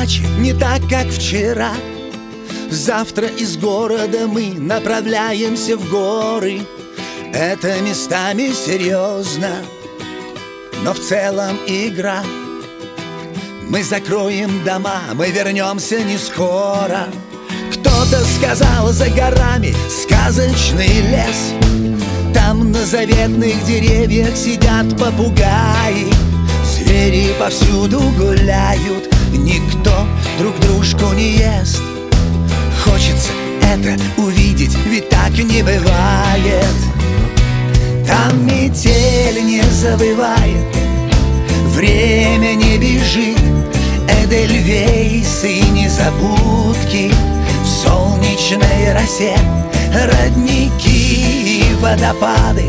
иначе, не так, как вчера. Завтра из города мы направляемся в горы. Это местами серьезно, но в целом игра. Мы закроем дома, мы вернемся не скоро. Кто-то сказал, за горами сказочный лес. Там на заветных деревьях сидят попугаи. Звери повсюду гуляют, никто друг дружку не ест. Хочется это увидеть, ведь так не бывает. Там метель не завывает, время не бежит. Эдельвейсы и незабудки в солнечной росе, родники и водопады.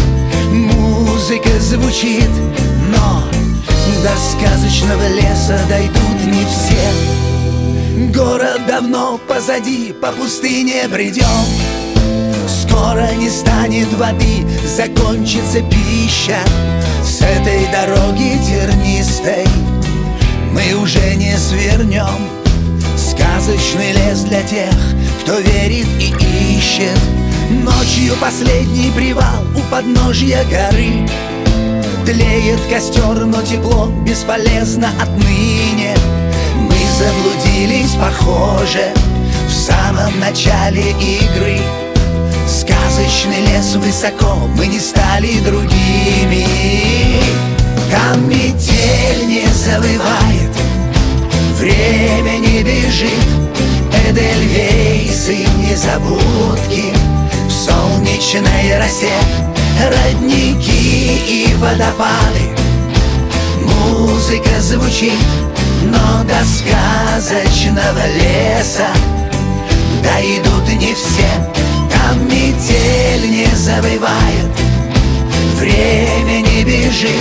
Музыка звучит, но до сказочного леса дойдут не все. Город давно позади, по пустыне бредем. Скоро не станет воды, закончится пища. С этой дороги тернистой мы уже не свернем. Сказочный лес для тех, кто верит и ищет. Ночью последний привал у подножья горы. Тлеет костер, но тепло бесполезно отныне. Мы заблудились, похоже, в самом начале игры. Сказочный лес высоко, мы не стали другими. Там метель не завывает, время не бежит. Эдельвейсы, незабудки в солнечной росе, родники и водопады. Музыка звучит, но до сказочного леса дойдут не все. Там метель не завывает, время не бежит.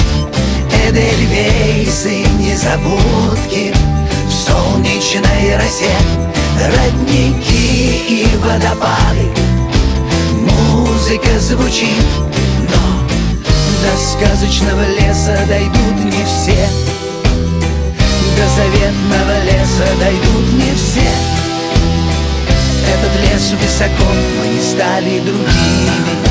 Эдельвейсы, незабудки в солнечной росе, родники и водопады. Музыка звучит, но до сказочного леса дойдут не все. До заветного леса дойдут не все. Этот лес высоко, мы не стали другими.